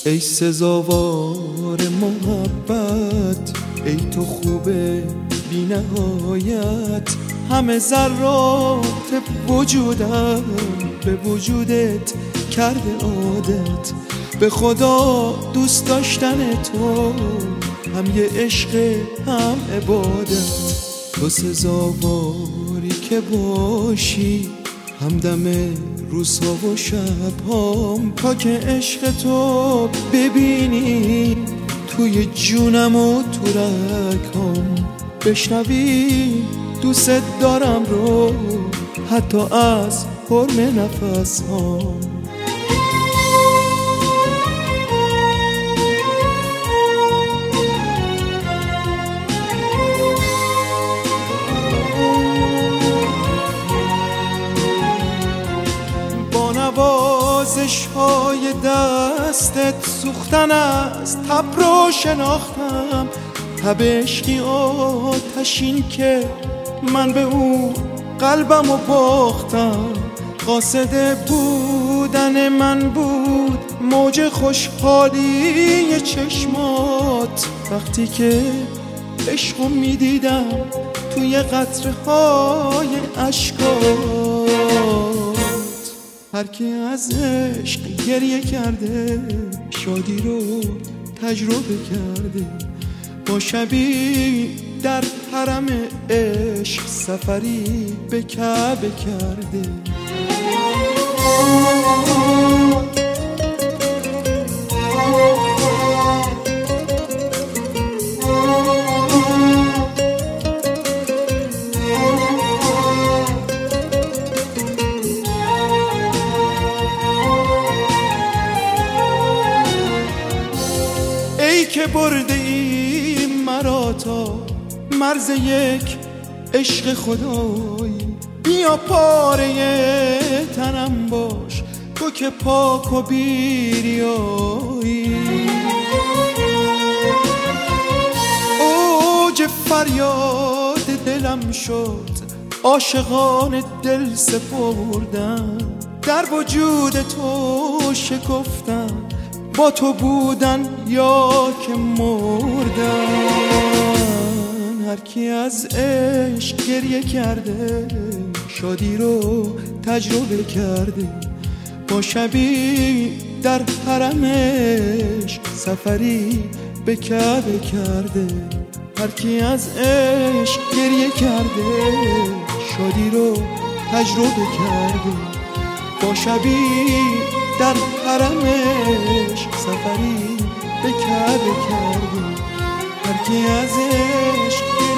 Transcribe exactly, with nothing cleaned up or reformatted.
ای سزاوار محبت، ای تو خوبه بی نهایت. همه ذرات وجودم به وجودت کرده عادت. به خدا دوست داشتن تو هم یه عشق هم عبادت. تو سزاواری که باشی همدم روزها و شبهام، تا که عشق تو ببینی توی جونم و تو رگام. بشنوی دوست دارم رو حتی از حرم نفس هام. با نوازش های دستت سوختن از تب رو شناختم. تب عشقی آتشین که من به او قلبم و باختم. قاصد بودن من بود موج خوشحالی چشمات، وقتی که عشقو میدیدم توی قطره های اشکات. هر کی از عشق گریه کرده شادی رو تجربه کرده. با شبی در حرم عشق سفری به کعبه کرده. ای که برده ای مرا تا مرز یک عشق خدایی، بیا پاره تنم باش تو که پاک و بیریایی. اوج فریاد دلم شد عاشقان دل سپردم. در وجود تو شکفتم با تو بودن یا که مردن. هر کی از عشق گریه کرده شادی رو تجربه کرده. با شبی در حرم عشق سفری به کعبه کرده. هر کی از عشق گریه کرده شادی رو تجربه کرده. با شبی در حرم عشق سفری به کعبه کرده. هر کی از عشق